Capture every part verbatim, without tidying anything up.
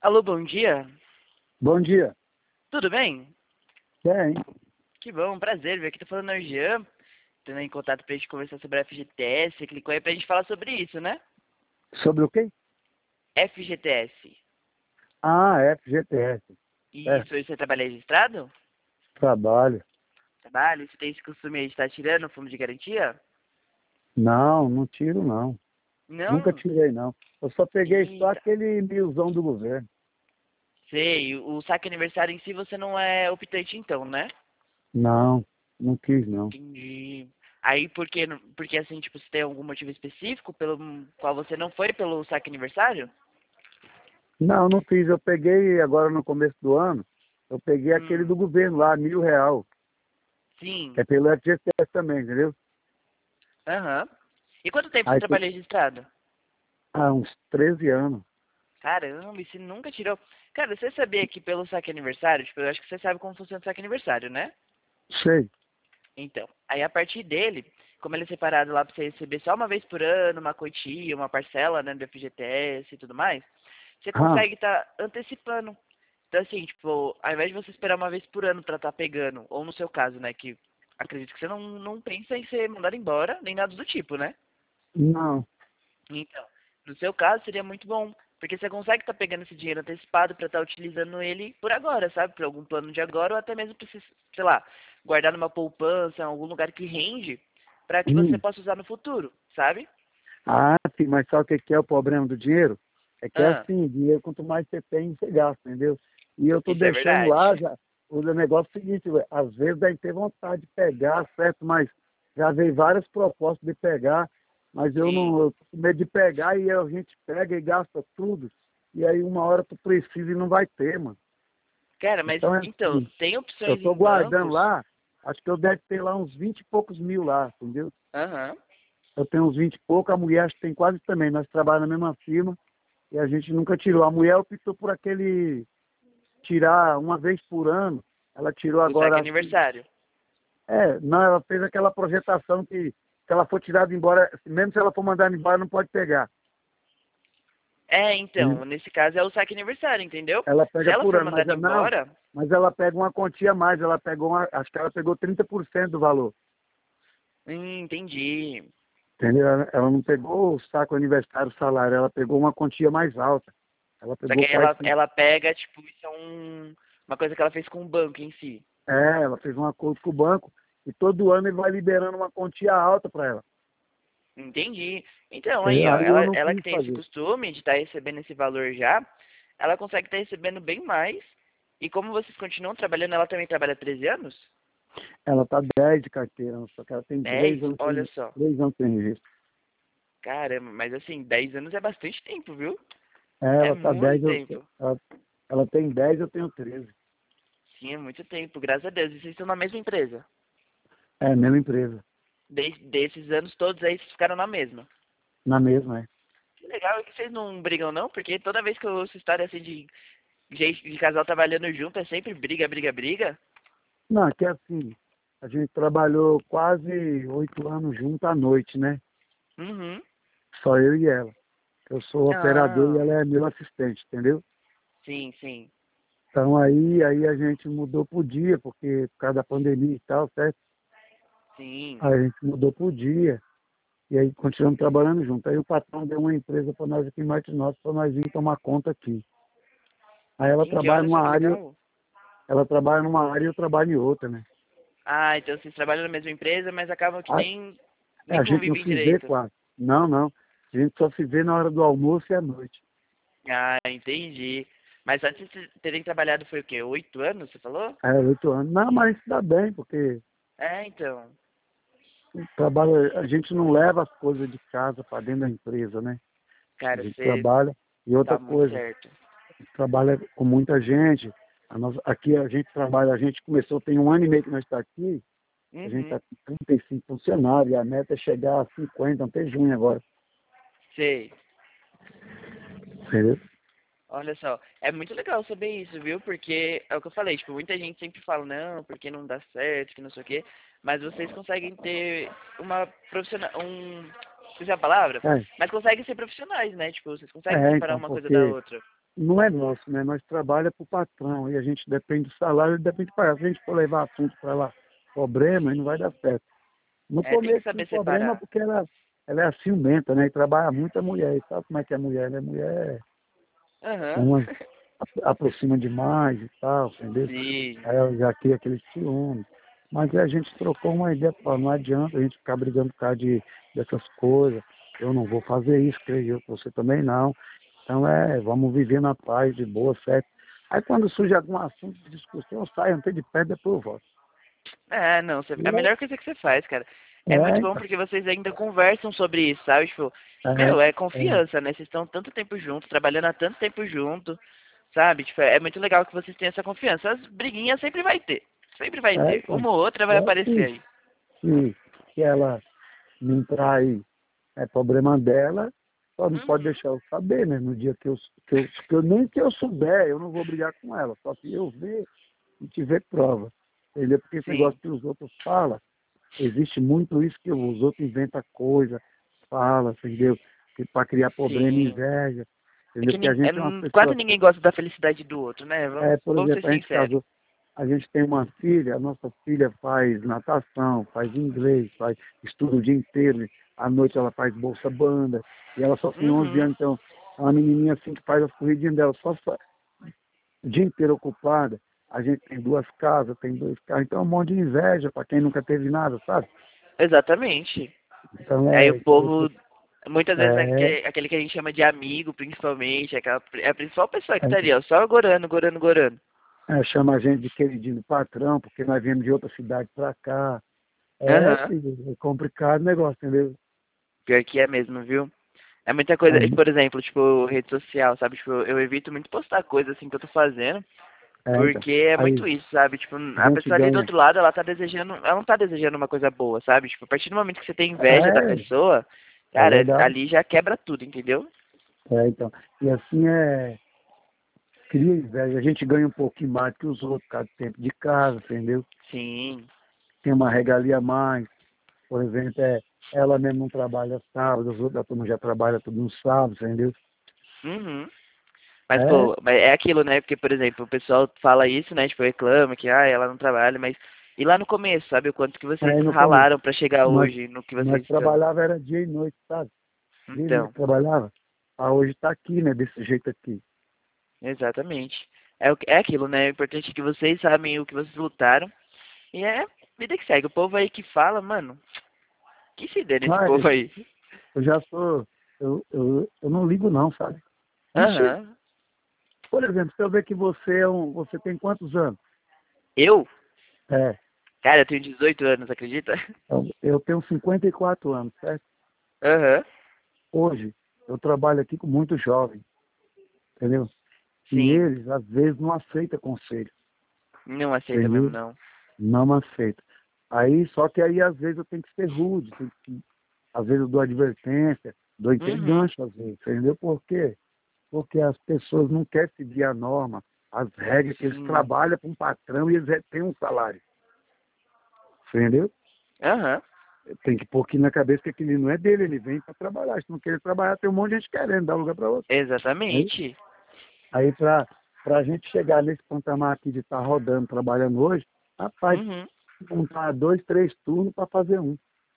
Alô, bom dia. Bom dia. Tudo bem? Bem, Que bom, prazer ver aqui. Tô falando é o Jean, tendo em contato pra gente conversar sobre a F G T S. Você clicou aí pra gente falar sobre isso, né? sobre o quê? F G T S. Ah, F G T S. É, Isso, você trabalha registrado? trabalho. Trabalho? Você tem esse costume aí de estar tirando o fundo de garantia? Não, não tiro não. Nunca Não? tirei não. Eu só peguei só Eita. aquele milzão do governo. Sei, o saque aniversário em si você não é optante então, né? Não, não quis não. Entendi. Aí, porque, porque assim, tipo, você tem algum motivo específico pelo qual você não foi pelo saque aniversário? Não, não fiz. Eu peguei agora no começo do ano, eu peguei aquele Hum, do governo lá, mil real. sim. Que é pelo F G T S também, entendeu? Aham. E quanto tempo você Aí tem trabalha registrado? há uns treze anos. Caramba, e você nunca tirou. Cara, você sabia que pelo saque aniversário, tipo, eu acho que você sabe como funciona o saque aniversário, né? Sei. Então, aí a partir dele, como ele é separado lá pra você receber só uma vez por ano, uma quantia, uma parcela, né, do F G T S e tudo mais, você Ah, consegue estar antecipando. Então, assim, tipo, ao invés de você esperar uma vez por ano pra estar pegando, ou no seu caso, né, que acredito que você não, não pensa em ser mandado embora, nem nada do tipo, né? não. Então, no seu caso seria muito bom, porque você consegue estar pegando esse dinheiro antecipado para estar utilizando ele por agora, sabe? Por algum plano de agora ou até mesmo para, sei lá, guardar numa poupança, em algum lugar que rende, para que você Hum. possa usar no futuro, sabe? Ah, sim, mas sabe o que que é o problema do dinheiro? É que é Ah, assim, dinheiro quanto mais você tem, você gasta, entendeu? E eu tô isso é deixando verdade. lá, já, o negócio é o seguinte, ué, às vezes deve ter vontade de pegar, certo? Mas já veio várias propostas de pegar, mas eu Sim. não, eu tô com medo de pegar e a gente pega e gasta tudo, e aí uma hora tu precisa e não vai ter, mano. Cara, mas Então é então, assim, tem eu opções tô em guardando bancos. lá, acho que eu deve ter lá uns vinte e poucos mil lá, entendeu? Aham. Eu tenho uns vinte e pouco, a mulher acho que tem quase também. Nós trabalhamos na mesma firma e a gente nunca tirou. A mulher optou por aquele tirar uma vez por ano. Ela tirou O saque agora, acho que. aniversário. É, não, ela fez aquela projetação que se ela for tirada embora, mesmo se ela for mandada embora, não pode pegar. É, E então, nesse caso é o saque aniversário, entendeu? ela Se pega ela por for ano, mas mandada ela não. embora, Mas ela pega uma quantia a mais, ela pegou uma, acho que ela pegou trinta por cento do valor. hum, entendi. Entendeu? Ela, ela não pegou o saco aniversário, o salário, ela pegou uma quantia mais alta. Ela Só que pegou aí quase ela, ela pega, tipo, isso é um, uma coisa que ela fez com o banco em si. É, ela fez um acordo com o banco e todo ano ele vai liberando uma quantia alta para ela. Entendi. Então, aí, Entendeu? ó, Aí eu ela, não ela que quis tem esse fazer. costume de estar recebendo esse valor já, ela consegue estar recebendo bem mais. E como vocês continuam trabalhando, ela também trabalha treze anos? Ela tá dez de carteira, só que ela tem Dez. três anos Olha sem, só. três anos sem registro. Caramba, mas assim, dez anos é bastante tempo, viu? É, É ela tá muito dez, eu, tempo. ela, ela tem dez, eu tenho treze. Sim, é muito tempo, graças a Deus. E vocês estão na mesma empresa. É, mesma empresa. Desde desses anos todos aí, vocês ficaram na mesma. Na mesma, é. Que legal, é que vocês não brigam não, porque toda vez que eu ouço história assim de gente de casal trabalhando junto, é sempre briga, briga, briga. Não, é que assim, a gente trabalhou quase oito anos junto à noite, né? Uhum. Só eu e ela. Eu sou o operador e Ah, ela é meu assistente, entendeu? sim, sim, Então aí, aí a gente mudou pro dia, porque por causa da pandemia e tal, certo? sim. Aí a gente mudou pro dia. E aí continuamos trabalhando junto. Aí o patrão deu uma empresa para nós aqui em Martin Norte para nós vir tomar conta aqui. Aí ela Entendi, trabalha olha só numa que área, legal. ela trabalha numa área e eu trabalho em outra, né? Ah, então vocês trabalham na mesma empresa, mas acabam que A, nem, é, nem a gente não convivem se vê direito. quase. Não, não. A gente só se vê na hora do almoço e à noite. Ah, entendi. Mas antes de terem trabalhado foi o quê? Oito anos, você falou? É, oito anos. Não, mas isso dá bem, porque É, então. o trabalho, a gente não leva as coisas de casa para dentro da empresa, né? A Cara, gente você trabalha. E outra tá muito coisa, certo. a gente trabalha com muita gente. A nossa, aqui a gente trabalha, a gente começou, tem um ano e meio que nós estamos aqui. A gente está Uhum. com trinta e cinco funcionários, e a meta é chegar a cinquenta até junho agora. Sei. Entendeu? Olha só, é muito legal saber isso, viu? Porque é o que eu falei, tipo, muita gente sempre fala, não, porque não dá certo, que não sei o quê, mas vocês conseguem ter uma profissional, um, esqueci a palavra, É, mas conseguem ser profissionais, né? Tipo, vocês conseguem é, separar então, uma coisa da porque outra. não é nosso, né? Nós trabalhamos para o patrão e a gente depende do salário, ele depende de pagar. Se a gente for levar assunto para lá, problema, aí não vai dar certo. No É, tem que começo tinha saber problema separar. porque ela, ela é ciumenta, né? E trabalha muito a mulher. E sabe como é que é a mulher, né? Mulher, Aham. uma apro- aproxima demais e tal, entendeu? Sim. Aí ela já cria aquele ciúme. Mas aí a gente trocou uma ideia, pô, não adianta a gente ficar brigando por causa de, dessas coisas. Eu não vou fazer isso, creio eu, você também não. Então é, vamos viver na paz, de boa, certo? Aí quando surge algum assunto de discussão, eu saio até de perto, depois eu volto. É, não, você- E é a melhor coisa que você faz, cara. É, É muito é, bom então, porque vocês ainda conversam sobre isso, sabe? Tipo, é, meu, é é, confiança, né? Vocês estão tanto tempo juntos, trabalhando há tanto tempo junto, sabe? Tipo, é muito legal que vocês tenham essa confiança. As briguinhas sempre vai ter. Sempre vai é, ter. então, Uma ou outra vai é aparecer que, aí. que, que ela me trai, é problema dela, só não pode Uhum. deixar eu saber, né? No dia que eu, que eu, que eu nem que eu souber, eu não vou brigar com ela, só se eu ver e tiver prova. Entendeu? Porque esse Sim, negócio que os outros falam, existe muito isso que os outros inventam coisa, fala, entendeu? Para criar problema e sim. inveja, É entendeu? que Porque a nin- é, gente é uma n- quase pessoa, ninguém gosta da felicidade do outro, né? Vamos, é, por vamos ser exemplo, a gente sinceros. casou, a gente tem uma filha, a nossa filha faz natação, faz inglês, faz estuda o dia inteiro, à noite ela faz bolsa banda, e ela só tem onze Uhum. anos, então é uma menininha assim que faz as corridinhas dela, só fa- o dia inteiro ocupada. A gente tem duas casas, tem dois carros, então é um monte de inveja para quem nunca teve nada, sabe? Exatamente. Então Aí o é, povo, muitas vezes, é é, aquele, aquele que a gente chama de amigo, principalmente, é, aquela, é a principal pessoa que é, tá ali, ó, só gorando, gorando, gorando. é, chama a gente de queridinho do patrão, porque nós viemos de outra cidade para cá. É, Aham. filho, é complicado o negócio, entendeu? Pior que é mesmo, viu? É muita coisa, Aí, por exemplo, tipo, rede social, sabe? Tipo, eu evito muito postar coisa assim que eu tô fazendo, é, então, porque é aí muito isso, sabe? Tipo, a a gente pessoa ali do ganha. outro lado, ela tá desejando, ela não tá desejando uma coisa boa, sabe? Tipo, a partir do momento que você tem inveja da É, pessoa, é cara, verdade. ali já quebra tudo, entendeu? É, então. E assim é, cria inveja. A gente ganha um pouquinho mais que os outros, por causa do tempo de casa, entendeu? Sim. Tem uma regalia a mais. Por exemplo, é, ela mesmo não trabalha sábado, os outros da turma já trabalham tudo no sábado, entendeu? Uhum. Mas, É, pô, mas é aquilo, né? Porque, por exemplo, o pessoal fala isso, né? Tipo, reclama que, ah, ela não trabalha, mas... E lá no começo, sabe? O quanto que vocês aí no começo, ralaram pra chegar nós, hoje no que vocês nós estão. trabalhava era dia e noite, sabe? Dia e noite Então, trabalhava. Ah, hoje está aqui, né? Desse jeito aqui. exatamente. É, o que- é aquilo, né? O importante é que vocês sabem o que vocês lutaram. E é vida que segue. O povo aí que fala, mano, que se dê nesse Mas povo aí. eu já sou, eu, eu, eu não ligo não, sabe? Vixe, Aham. por exemplo, se eu ver que você é um, você tem quantos anos? Eu? É, Cara, eu tenho dezoito anos, acredita? eu, eu tenho cinquenta e quatro anos, certo? Aham. Hoje, eu trabalho aqui com muitos jovens, entendeu? E Sim. eles, às vezes, não aceitam conselho, Não aceita mesmo, entendeu? não. Não aceitam. Aí, só que aí, às vezes, eu tenho que ser rude, tenho que, às vezes eu dou advertência, dou Uhum. gancho, às vezes, entendeu? Por quê? Porque as pessoas não querem seguir a norma, as regras, que eles Sim. trabalham para um patrão e eles têm um salário, entendeu? Aham. Tem que pôr aqui na cabeça que aquele não é dele, ele vem para trabalhar. Se não querer trabalhar, tem um monte de gente querendo dar lugar para você. Aí, Exatamente. aí para a gente chegar nesse patamar aqui de estar rodando, trabalhando hoje, rapaz, Uhum. montar dois, três turnos para fazer um.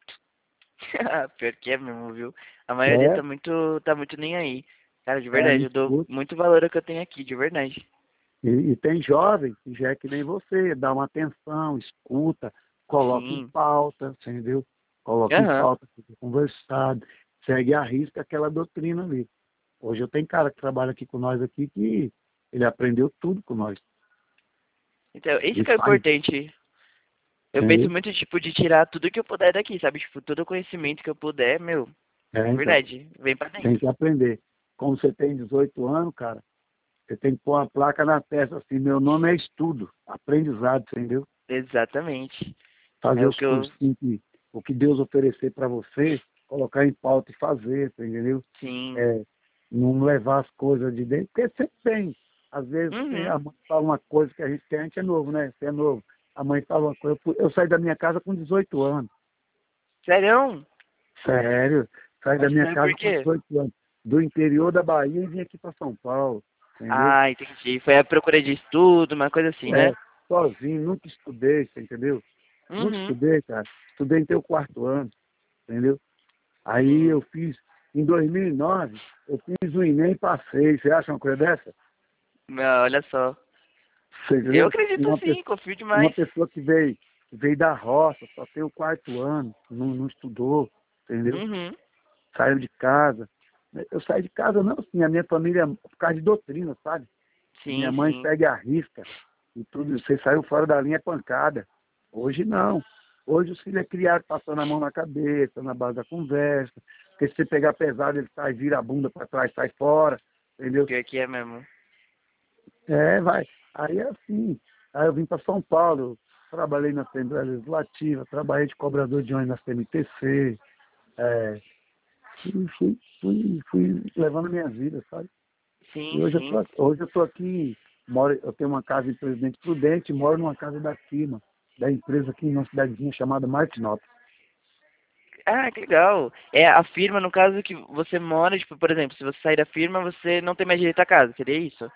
Pior que é mesmo, viu? A maioria É, tá muito, tá muito nem aí. Cara, de é, não verdade, eu dou escuta. muito valor ao que eu tenho aqui, de verdade. E, e tem jovem que já é que nem você, dá uma atenção, escuta, coloca em Sim. pauta, entendeu? Coloca em Aham. pauta, fica conversado, segue a risca aquela doutrina ali. Hoje eu tenho cara que trabalha aqui com nós aqui que ele aprendeu tudo com nós. Então, isso Ele que é faz, importante. Eu penso entendeu? muito, tipo, de tirar tudo que eu puder daqui, sabe? Tipo, todo o conhecimento que eu puder, meu, É, de então, verdade, vem pra tem dentro. que aprender. Como você tem dezoito anos, cara, você tem que pôr uma placa na testa assim, meu nome é estudo, aprendizado, entendeu? Exatamente. É Fazer o os que eu, cursinhos que o que Deus oferecer para você, colocar em pauta e fazer, entendeu? sim. É, não levar as coisas de dentro, porque sempre tem. Às vezes tem, Uhum. a mãe fala uma coisa que a gente quer, a gente é novo, né? Você é novo. A mãe fala uma coisa. Eu, fui- eu saí da minha casa com dezoito anos. Sério? Sério. Saí da Mas minha sabe por casa com quê? dezoito anos. Do interior da Bahia e vim aqui para São Paulo. entendeu? Ah, entendi. Foi a procura de estudo, uma coisa assim, É, né? sozinho, nunca estudei, você entendeu? Nunca Uhum. estudei, cara. Estudei até o quarto ano, entendeu? Aí Sim. eu fiz, em dois mil e nove, eu fiz o Enem e passei. Você acha uma coisa dessa? Não, olha só. Você Eu entendeu? E acredito uma, pe- sim, confio uma demais. pessoa que veio, que veio da roça, só tem o quarto ano, não, não estudou, entendeu? Uhum. Saiu de casa. Eu saí de casa não, assim, a minha família, por causa de doutrina, sabe? Minha Sim, mãe sim. pega e arrisca e tudo, você saiu fora da linha é pancada. Hoje não. Hoje os filhos é criado passando a mão na cabeça, na base da conversa. Porque se você pegar pesado, ele sai, vira a bunda para trás, sai fora, entendeu? Pior que é mesmo. É, vai. Aí é assim. Aí eu vim para São Paulo, trabalhei na Assembleia Legislativa, trabalhei de cobrador de ônibus na C M T C, é, e fui, fui, fui levando a minha vida, sabe? E Sim, hoje eu tô, sim. aqui- hoje eu tô aqui, moro, eu tenho uma casa em Presidente Prudente, e moro numa casa da firma, da empresa aqui numa cidadezinha chamada Martinópolis. Ah, que legal. É a firma, no caso que você mora, tipo, por exemplo, se você sair da firma, você não tem mais direito à casa, seria isso?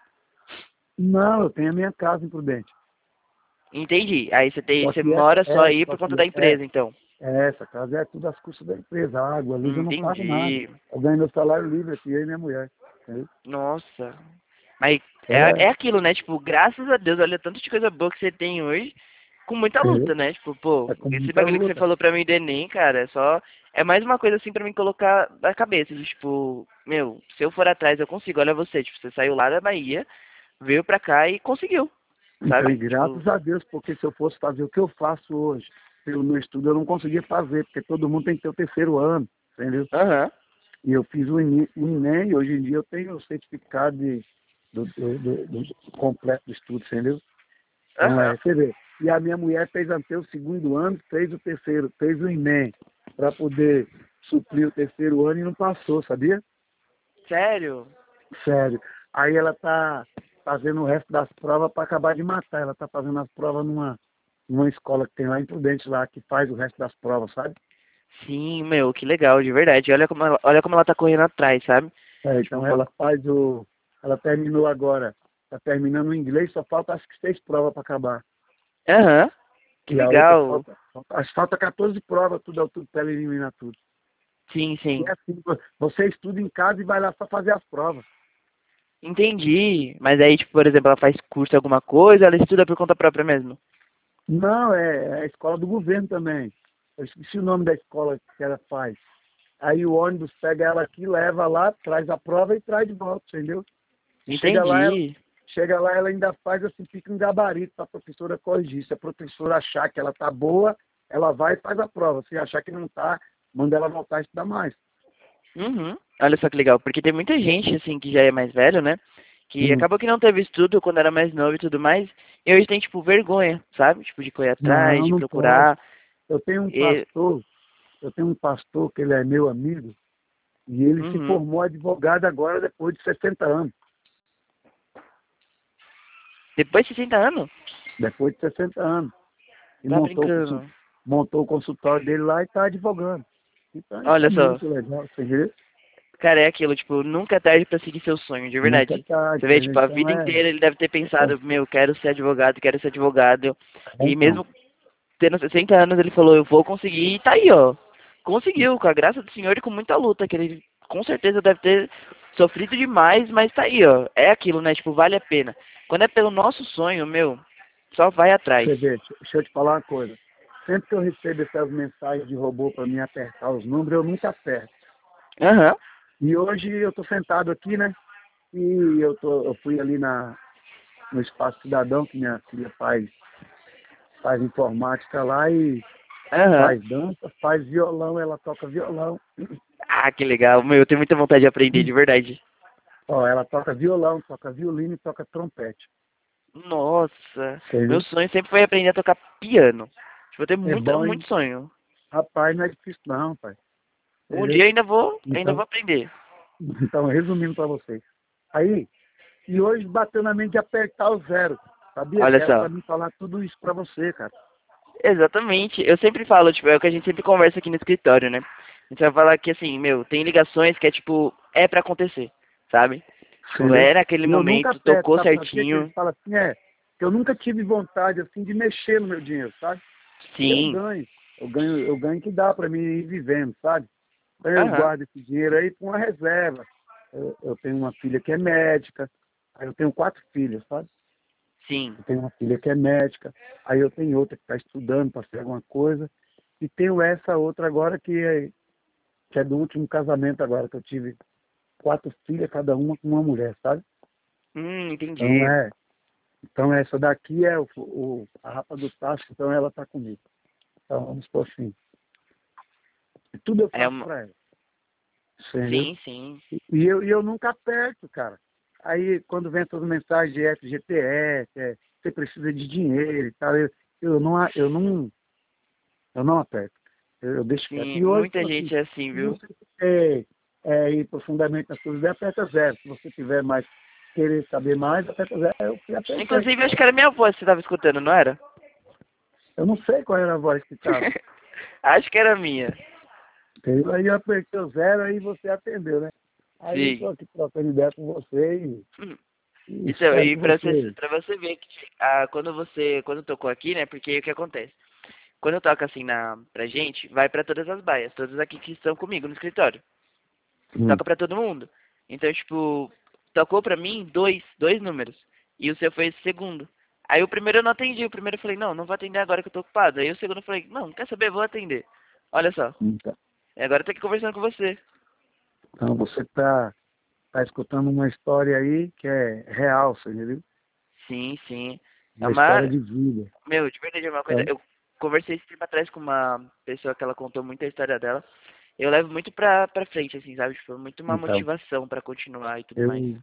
Não, eu tenho a minha casa em Prudente. Entendi. Aí você tem, Só você que é, mora só é, aí só por conta que da é, empresa, então. é, essa casa é tudo às custas da empresa, água, luz, eu não pago nada. Entendi. Eu ganho meu salário livre aqui, eu e minha mulher. Entendeu? Nossa. Mas é, É, é aquilo, né? Tipo, graças a Deus, olha tanto de coisa boa que você tem hoje, com muita luta, é, né? Tipo, pô, é com esse muita bagulho que você luta. falou pra mim do Enem, cara, é só. É mais uma coisa assim pra mim colocar na cabeça. de, Tipo, meu, se eu for atrás eu consigo. Olha você, tipo, você saiu lá da Bahia, veio pra cá e conseguiu, Então, e sabe? Tipo, graças a Deus, porque se eu fosse fazer o que eu faço hoje, pelo meu estudo, eu não conseguia fazer, porque todo mundo tem que ter o terceiro ano, entendeu? aham, E eu fiz o Enem, o Enem e hoje em dia eu tenho o certificado de, do, do, do, do completo do estudo, entendeu? Então, aham. é, você vê. E a minha mulher fez até o segundo ano, fez o terceiro, fez o Enem, para poder suprir o terceiro ano e não passou, sabia? Sério? Sério. Aí ela tá fazendo o resto das provas para acabar de matar. Ela tá fazendo as provas numa, numa escola que tem lá em Prudente, lá, que faz o resto das provas, sabe? Sim, meu, que legal, de verdade. Olha como ela, olha como ela tá correndo atrás, sabe? É, Tipo, então uma... ela faz o. Ela terminou agora, está terminando o inglês, só falta acho que seis provas para acabar. aham, que E a outra legal. falta, falta, acho que falta quatorze provas, tudo, tudo para ela eliminar tudo. Sim, E sim. é assim, você estuda em casa e vai lá só fazer as provas. Entendi. Mas aí, tipo, por exemplo, ela faz curso em alguma coisa, ela estuda por conta própria mesmo. Não, é, é a escola do governo também. Eu esqueci o nome da escola que ela faz. Aí o ônibus pega ela aqui, leva lá, traz a prova e traz de volta, entendeu? E chega lá, ela, Entendi. chega lá, ela ainda faz assim, fica um gabarito para a professora corrigir. Se a professora achar que ela tá boa, ela vai e faz a prova. Se achar que não tá, manda ela voltar a estudar mais. Uhum. Olha só que legal, porque tem muita gente, assim, que já é mais velho, né? Que Hum. acabou que não teve estudo quando era mais novo e tudo mais, e hoje tem, tipo, vergonha, sabe? Tipo, de correr atrás, Não, de não pode. procurar. Eu tenho um E... pastor, eu tenho um pastor que ele é meu amigo, e ele se Uhum. formou advogado agora depois de sessenta anos. Depois de sessenta anos? Depois de sessenta anos. E Tá montou, o consul- brincando. montou o consultório dele lá e está advogando. Então isso é Olha só. muito legal, você vê? Cara, é aquilo, tipo, nunca é tarde pra seguir seu sonho, de Nunca é verdade. tarde, Você vê, entendeu? tipo, a Então vida é, inteira ele deve ter é, pensado, meu, quero ser advogado, quero ser advogado. é E então. mesmo tendo sessenta anos, ele falou, eu vou conseguir, e tá aí, ó. Conseguiu, com a graça do Senhor e com muita luta, que ele com certeza deve ter sofrido demais, mas tá aí, ó. É aquilo, né? Tipo, vale a pena. Quando é pelo nosso sonho, meu, só vai atrás. Você vê, deixa deixa eu te falar uma coisa. Sempre que eu recebo essas mensagens de robô para mim apertar os números, eu nunca aperto. Aham, E hoje eu estou sentado aqui, né? E eu, tô, eu fui ali na, no Espaço Cidadão, que minha filha faz, faz informática lá e aham. faz dança, faz violão, ela toca violão. Ah, que legal. Meu, eu tenho muita vontade de aprender, de verdade. Ó, ela toca violão, toca violino e toca trompete. Nossa, meu Entendeu? sonho sempre foi aprender a tocar piano. Tipo, eu tenho É muito, bom, muito hein? sonho. Rapaz, não é difícil não, pai. Um Entendeu? dia ainda vou, ainda vou Então, aprender. então resumindo para vocês. Aí, e hoje bateu na mente de apertar o zero. Sabia que Olha era só. para mim falar tudo isso para você, cara. Exatamente. Eu sempre falo, tipo, é o que a gente sempre conversa aqui no escritório, né? A gente vai falar que, assim, meu, tem ligações que é, tipo, é pra acontecer, sabe? entendeu? É, naquele E eu nunca momento, peço, tocou sabe pra quê? Que eles certinho. falam assim, é, que eu nunca tive vontade, assim, de mexer no meu dinheiro, sabe? E eu Sim. ganho, eu ganho, eu ganho que dá pra mim ir vivendo, sabe? Então eu Aham. guardo esse dinheiro aí com uma reserva. Eu, eu tenho uma filha que é médica, aí eu tenho quatro filhos, sabe? Sim. Eu tenho uma filha que é médica, aí eu tenho outra que está estudando para fazer alguma coisa, e tenho essa outra agora que é, que é do último casamento agora, que eu tive quatro filhas, cada uma com uma mulher, sabe? Hum, Então entendi. é, então essa daqui é o, o- a rapa do tacho, então ela está comigo. Então vamos por assim. E tudo eu É faço uma... para ela, entendeu? Sim, sim. E eu, e eu nunca aperto, cara. Aí, quando vem essas mensagens de F G T S, é, você precisa de dinheiro e tal, eu, eu, não, a- eu, não, eu não aperto. Eu, eu deixo quieto. Sim, E hoje, muita tipo assim, gente é assim, se viu? você quer é, ir profundamente nas coisas, aperta zero. Se você tiver mais, querer saber mais, aperta zero. Eu fui apertando. Inclusive, acho que era minha voz que você tava escutando, não era? Eu não sei qual era a voz que estava. Acho que era minha. Aí eu apertei o zero, aí você atendeu, né? Aí eu Sim. estou aqui trocando ideia com você e, Hum. e Então, espero e que pra você, você... pra você ver que ah, quando você, quando tocou aqui, né, porque o que acontece? Quando eu toco assim na, pra gente, vai pra todas as baias, todas aqui que estão comigo no escritório. Hum. Toca pra todo mundo. Então, tipo, tocou pra mim dois, dois números. E o seu foi esse segundo. Aí o primeiro eu não atendi, o primeiro eu falei, não, não vou atender agora que eu tô ocupado. Aí o segundo eu falei, não, quer saber, vou atender. Olha só. Então, E agora eu tô aqui conversando com você. então você está tá escutando uma história aí que é real, você entendeu? Sim, sim. É Uma uma, história de vida. meu, de verdade é uma coisa. Então, Eu conversei esse tempo atrás com uma pessoa que ela contou muito a história dela. Eu levo muito pra, pra frente, assim, sabe? Tipo, muito uma então motivação pra continuar e tudo mais. eu,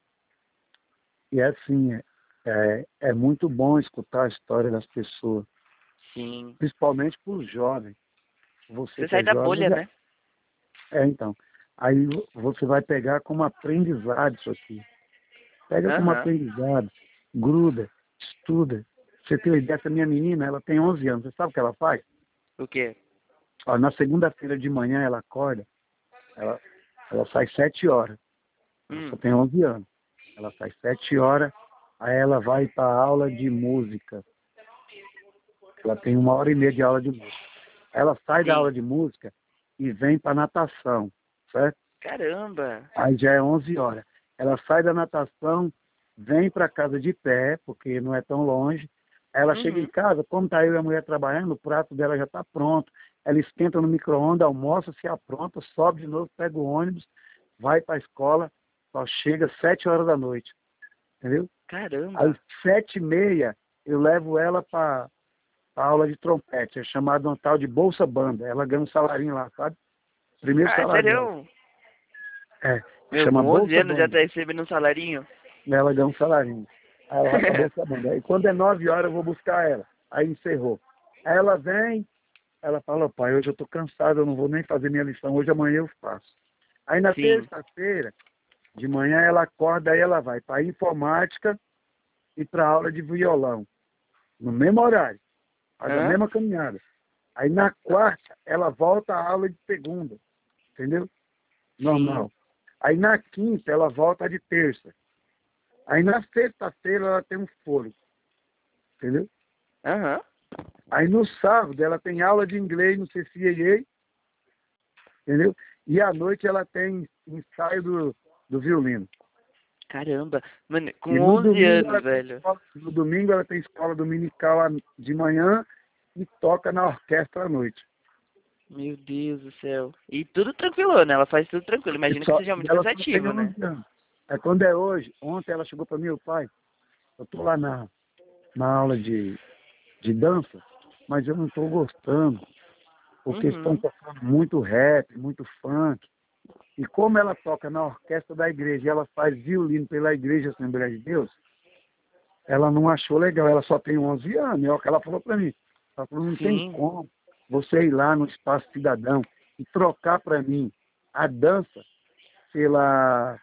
e é assim, é, é, é muito bom escutar a história das pessoas, Sim. principalmente para os jovens. Você Você que sai é da jovem, bolha, já, né? é então. Aí você vai pegar como aprendizado isso aqui. Pega como Aham. aprendizado, gruda, estuda. Você tem uma ideia, essa minha menina, ela tem onze anos. Você sabe o que ela faz? O quê? Ó, na segunda-feira de manhã ela acorda, ela, ela sai sete horas. Ela só Hum. tem onze anos. Ela sai sete horas, aí ela vai para aula de música. Ela tem uma hora e meia de aula de música. Ela sai da Sim. aula de música e vem para natação, certo? Caramba. Aí já é onze horas. Ela sai da natação, vem para casa de pé, porque não é tão longe. Ela chega em Uhum. casa, como está eu e a mulher trabalhando, o prato dela já está pronto. Ela esquenta no micro-ondas, almoça, se apronta, sobe de novo, pega o ônibus, vai para a escola, só chega sete horas da noite, entendeu? Às Caramba. sete e meia, eu levo ela para aula de trompete, é chamado um tal de Bolsa Banda. Ela ganha um salarinho lá, sabe? Primeiro Ah, salário dela. sério? É, Meu, chama com onze Bolsa anos já Banda. tá recebendo um salarinho? Ela ganha um salarinho. Aí ela vai para a Bolsa Banda. Aí quando é nove horas eu vou buscar ela. Aí encerrou. Aí ela vem, ela fala, pai, hoje eu estou cansado, eu não vou nem fazer minha lição, hoje amanhã eu faço. Aí na Sim. terça-feira, de manhã ela acorda, aí ela vai para informática e para aula de violão, no mesmo horário, faz a Hã? mesma caminhada. Aí na quarta, ela volta à aula de segunda, entendeu? Sim. Normal. Aí na quinta, ela volta à de terça. Aí na sexta-feira, ela tem um fôlego, entendeu? Aham. Aí no sábado, ela tem aula de inglês no C C A A, entendeu? E à noite, ela tem ensaio do, do violino. Caramba. Mano, E com no onze domingo, anos, ela tem velho. escola, no domingo, ela tem escola dominical à- de manhã e toca na orquestra à noite. Meu Deus do céu. E tudo tranquilo, né? Ela faz tudo tranquilo. E, Imagino que só, seja e muito ela só tem cansativo, né? onze anos. Aí quando é hoje, ontem ela chegou para mim, o pai, eu estou lá na, na aula de, de dança, mas eu não estou gostando, porque estão Uhum. tocando muito rap, muito funk. E como ela toca na orquestra da igreja, e ela faz violino pela Igreja Assembleia de Deus, ela não achou legal, ela só tem onze anos, é o que ela falou para mim. Ela falou, não tem Sim. como você ir lá no Espaço Cidadão e trocar para mim a dança pela,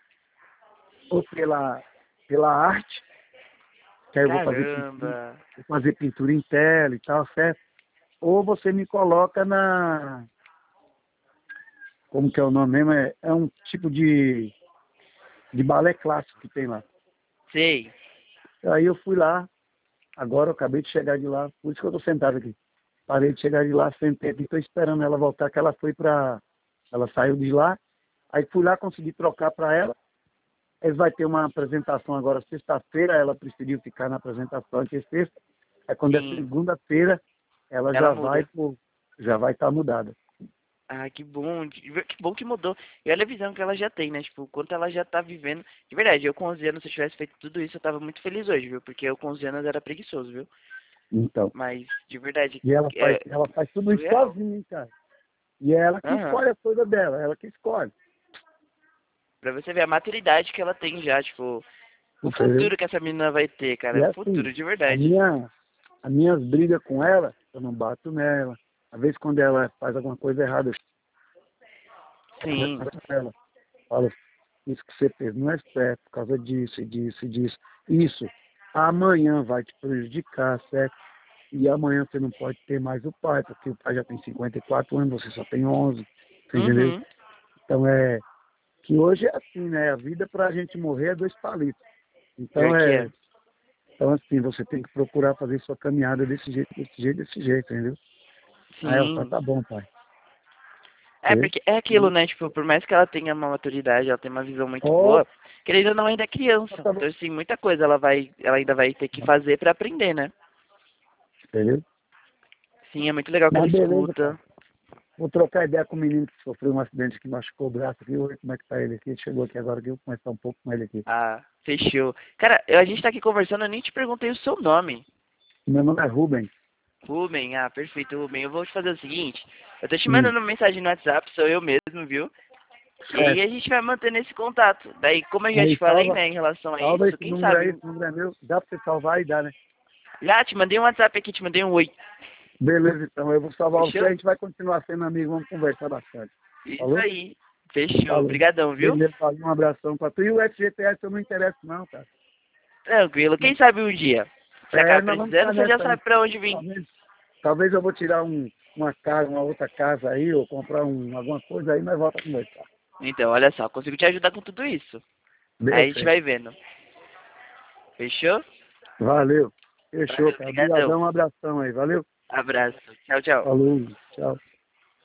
ou pela, pela arte, que aí eu vou fazer pintura, Caramba. vou fazer pintura em tela e tal, certo? Ou você me coloca na, como que é o nome mesmo? É, é um tipo de, de balé clássico que tem lá. Sei. Aí eu fui lá, agora eu acabei de chegar de lá, por isso que eu tô sentado aqui. Parei de chegar de lá, sentei aqui, tô esperando ela voltar, que ela foi pra... Ela saiu de lá, aí fui lá, consegui trocar para ela. Eles vai ter uma apresentação agora sexta-feira, ela preferiu ficar na apresentação aqui sexta. Aí quando Sim. é segunda-feira, ela, Ela já muda. vai pô, já vai estar mudada. Ah, que bom, que que bom que mudou. E olha a visão que ela já tem, né? Tipo, o quanto ela já tá vivendo. De verdade, eu com onze anos, se eu tivesse feito tudo isso, eu tava muito feliz hoje, viu? Porque eu com onze anos era preguiçoso, viu? Então, Mas, de verdade, e ela faz, é ela faz tudo isso surreal. sozinha, hein, cara. E é ela que Aham. escolhe a coisa dela, ela que escolhe. Pra você ver a maturidade que ela tem já, tipo, o Entendeu? futuro que essa menina vai ter, cara. E É é o assim, futuro, de a verdade. minha, as minhas brigas com ela, eu não bato nela. Às vezes quando ela faz alguma coisa errada, eu Sim. converso com ela. Falo, isso que você fez não é certo, por causa disso, e disso, e disso. Isso amanhã vai te prejudicar, certo? E amanhã você não pode ter mais o pai, porque o pai já tem cinquenta e quatro anos, você só tem onze, você entendeu? Uhum. Então é que hoje é assim, né? A vida pra gente morrer é dois palitos. Então Pior que é. é, então assim, você tem que procurar fazer sua caminhada desse jeito, desse jeito, desse jeito, entendeu? Aí ela fala, Sim. tá bom, pai. É, Entendeu? porque é aquilo, né? Tipo, por mais que ela tenha uma maturidade, ela tenha uma visão muito Ó, boa, querendo ou não, ainda é criança. tá bom. Então, assim, muita coisa ela vai, ela ainda vai ter que fazer pra aprender, né? Entendeu? Sim, é muito legal que ela Mas beleza, cara. escuta. Vou trocar ideia com o menino que sofreu um acidente que machucou o braço aqui. Vou ver como é que tá ele aqui. Ele chegou aqui agora que eu vou conversar um pouco com ele aqui. Ah, fechou. Cara, eu- a gente tá aqui conversando, eu nem te perguntei o seu nome. Meu nome é Rubem. Rubem, ah, perfeito, Rubem. Eu vou te fazer o seguinte, eu tô te Hum, mandando uma mensagem no WhatsApp, sou eu mesmo, viu? E aí certo. a gente vai mantendo esse contato. Daí, como eu já te Aí, falei, salva, né, em relação a salva isso, esse quem número aí. sabe... Esse número é meu. Dá pra você salvar e dá, né? Já te mandei um WhatsApp aqui, te mandei um oi. Beleza, então. Eu vou salvar você. A Fechou? gente vai continuar sendo amigo. Vamos conversar bastante. Isso Falou? aí. Fechou. Falou. Obrigadão, viu? Beleza, falou. Um abração pra tu. E o F G T S eu não interesso não, cara. Tranquilo. Quem sabe um dia você É, acaba nós vamos precisando, ficar você já nessa aí. sabe pra onde vir. Talvez, talvez eu vou tirar um, uma casa, uma outra casa aí, ou comprar um, alguma coisa aí, nós voltamos a conversar. Então, olha só, consigo te ajudar com tudo isso. Aí a gente Perfeito. vai vendo. Fechou? Valeu. Fechou, Valeu, cara. obrigadão. Obrigadão, um abração aí. Valeu. Abraço. Tchau, tchau. Falou. Tchau.